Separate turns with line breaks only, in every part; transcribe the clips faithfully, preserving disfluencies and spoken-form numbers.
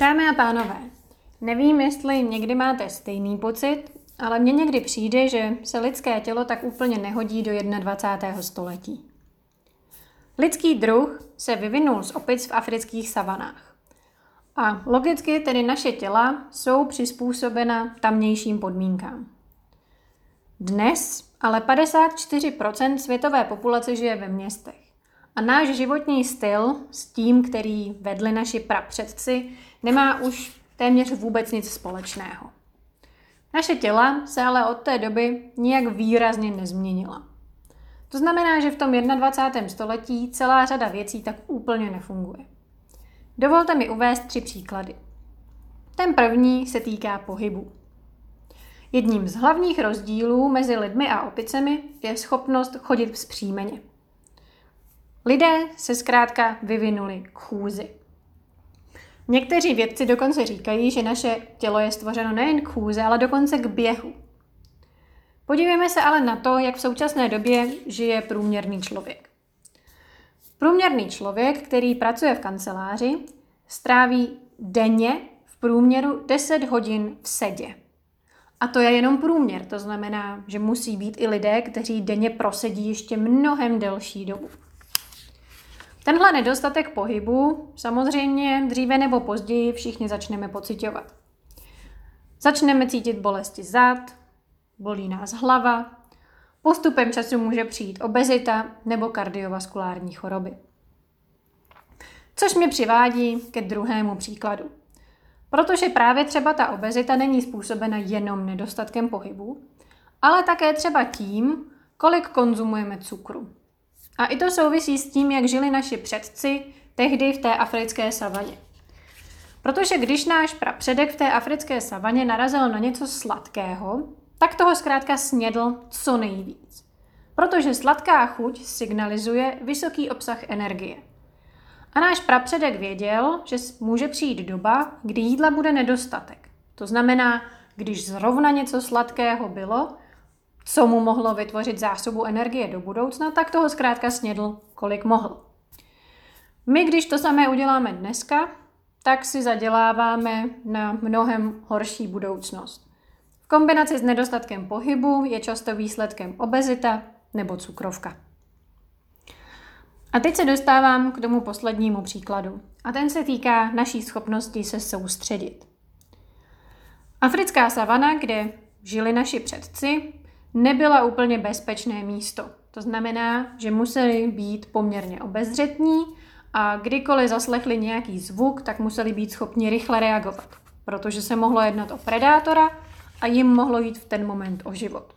Dámy a pánové, nevím, jestli někdy máte stejný pocit, ale mně někdy přijde, že se lidské tělo tak úplně nehodí do dvacátého prvního století. Lidský druh se vyvinul z opic v afrických savanách. A logicky tedy naše těla jsou přizpůsobena tamnějším podmínkám. Dnes ale padesát čtyři procent světové populace žije ve městech. A náš životní styl s tím, který vedli naši prapředci, nemá už téměř vůbec nic společného. Naše těla se ale od té doby nijak výrazně nezměnila. To znamená, že v tom dvacátém prvním století celá řada věcí tak úplně nefunguje. Dovolte mi uvést tři příklady. Ten první se týká pohybu. Jedním z hlavních rozdílů mezi lidmi a opicemi je schopnost chodit vzpřímeně. Lidé se zkrátka vyvinuli k chůzi. Někteří vědci dokonce říkají, že naše tělo je stvořeno nejen k chůzi, ale dokonce k běhu. Podívejme se ale na to, jak v současné době žije průměrný člověk. Průměrný člověk, který pracuje v kanceláři, stráví denně v průměru deset hodin v sedě. A to je jenom průměr, to znamená, že musí být i lidé, kteří denně prosedí ještě mnohem delší dobu. Tenhle nedostatek pohybu samozřejmě dříve nebo později všichni začneme pociťovat. Začneme cítit bolesti zad, bolí nás hlava, postupem času může přijít obezita nebo kardiovaskulární choroby. Což mě přivádí ke druhému příkladu. Protože právě třeba ta obezita není způsobena jenom nedostatkem pohybu, ale také třeba tím, kolik konzumujeme cukru. A i to souvisí s tím, jak žili naši předci tehdy v té africké savaně. Protože když náš prapředek v té africké savaně narazil na něco sladkého, tak toho zkrátka snědl co nejvíc. Protože sladká chuť signalizuje vysoký obsah energie. A náš prapředek věděl, že může přijít doba, kdy jídla bude nedostatek. To znamená, když zrovna něco sladkého bylo, co mu mohlo vytvořit zásobu energie do budoucna, tak toho zkrátka snědl, kolik mohl. My, když to samé uděláme dneska, tak si zaděláváme na mnohem horší budoucnost. V kombinaci s nedostatkem pohybu je často výsledkem obezita nebo cukrovka. A teď se dostávám k tomu poslednímu příkladu. A ten se týká naší schopnosti se soustředit. Africká savana, kde žili naši předci, nebyla úplně bezpečné místo. To znamená, že museli být poměrně obezřetní a kdykoliv zaslechli nějaký zvuk, tak museli být schopni rychle reagovat, protože se mohlo jednat o predátora a jim mohlo jít v ten moment o život.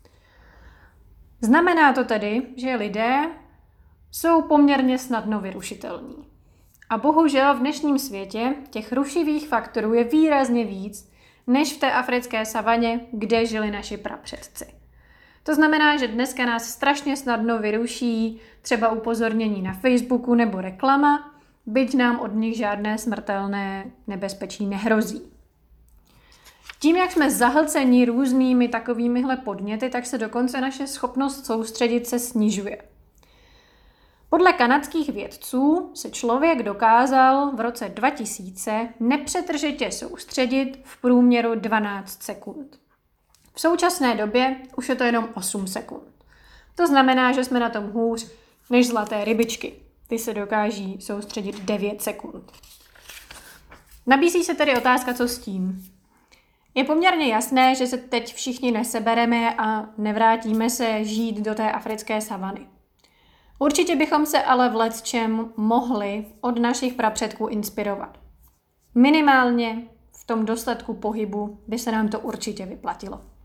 Znamená to tedy, že lidé jsou poměrně snadno vyrušitelní. A bohužel v dnešním světě těch rušivých faktorů je výrazně víc, než v té africké savaně, kde žili naši prapředci. To znamená, že dneska nás strašně snadno vyruší třeba upozornění na Facebooku nebo reklama, byť nám od nich žádné smrtelné nebezpečí nehrozí. Tím, jak jsme zahlceni různými takovýmihle podněty, tak se dokonce naše schopnost soustředit se snižuje. Podle kanadských vědců se člověk dokázal v roce dva tisíce nepřetržitě soustředit v průměru dvanáct sekund. V současné době už je to jenom osm sekund. To znamená, že jsme na tom hůř než zlaté rybičky. Ty se dokáží soustředit devět sekund. Nabízí se tedy otázka, co s tím. Je poměrně jasné, že se teď všichni nesebereme a nevrátíme se žít do té africké savany. Určitě bychom se ale v lecčem mohli od našich prapředků inspirovat. Minimálně v tom dostatku pohybu by se nám to určitě vyplatilo.